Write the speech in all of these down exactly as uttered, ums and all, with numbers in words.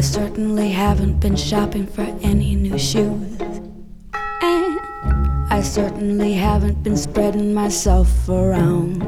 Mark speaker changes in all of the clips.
Speaker 1: certainly haven't been shopping for any new shoes, and I certainly haven't been spreading myself around.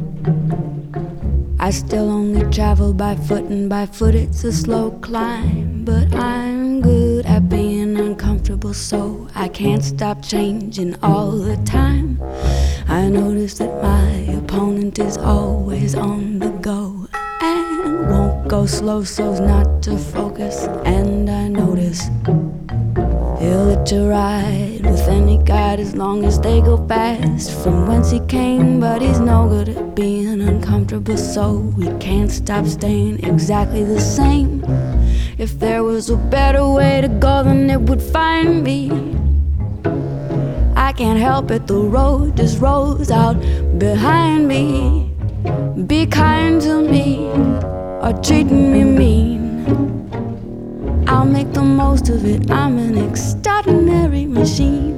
Speaker 1: I still only travel by foot, and by foot it's a slow climb. But I'm good at being uncomfortable, so I can't stop changing all the time. I notice that my opponent is always on the go and won't go slow so's not to focus. And I notice he'll let you ride with any guide as long as they go fast from whence he came. But he's no good at being uncomfortable, so we can't stop staying exactly the same. If there was a better way to go, then it would find me. I can't help it, the road just rolls out behind me. Be kind to me or treating me mean, I'll make the most of it. I'm an extraordinary machine.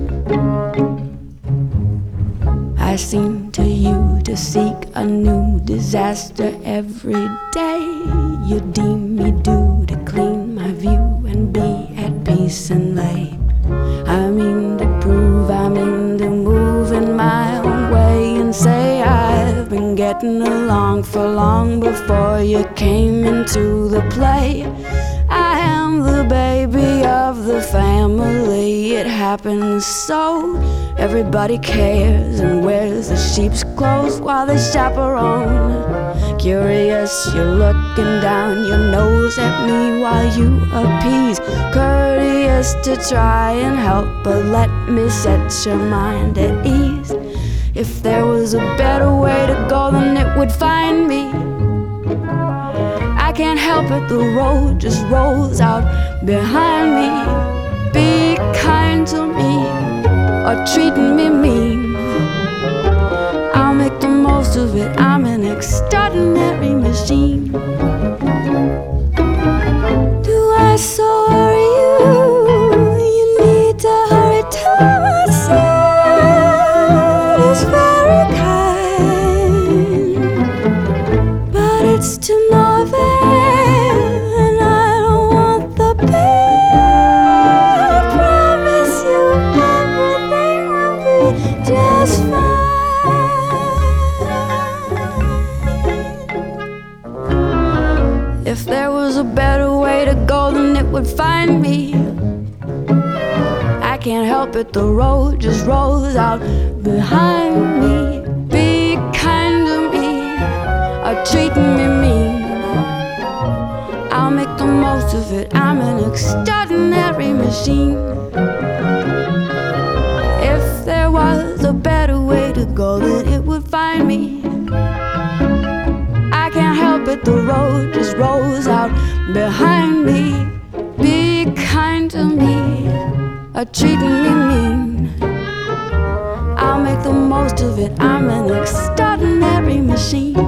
Speaker 1: I seem to you to seek a new disaster every day. You deem me due to clean my view and be at peace and lay. I mean to prove I'm in to move in my own way and say I've been getting along for long before you came into the play. I am the baby of the family, it happens so. Everybody cares and wears the sheep's clothes while they chaperone. Curious, you're looking down your nose at me while you appease. Courteous to try and help, but let me set your mind at ease. If there was a better way to go, then it would find me. I can't help it, the road just rolls out behind me. Be kind to me or treating me mean, I'll make the most of it. I'm an extraordinary machine. Do I so worry you? You need to hurry to my side. It's very kind, but it's to no avail, and I don't want the pain. I promise you everything will be just fine. If there was a better way to go, then it would find me. I can't help it, the road just rolls out behind me. Be kind to me or treating me mean, I'll make the most of it. I'm an extraordinary machine. If there was a better way to go, then it would find me. I can't help it, the road just rolls out behind me. Be kind to me or treating me mean, I'll make the most of it. I'm an extraordinary machine.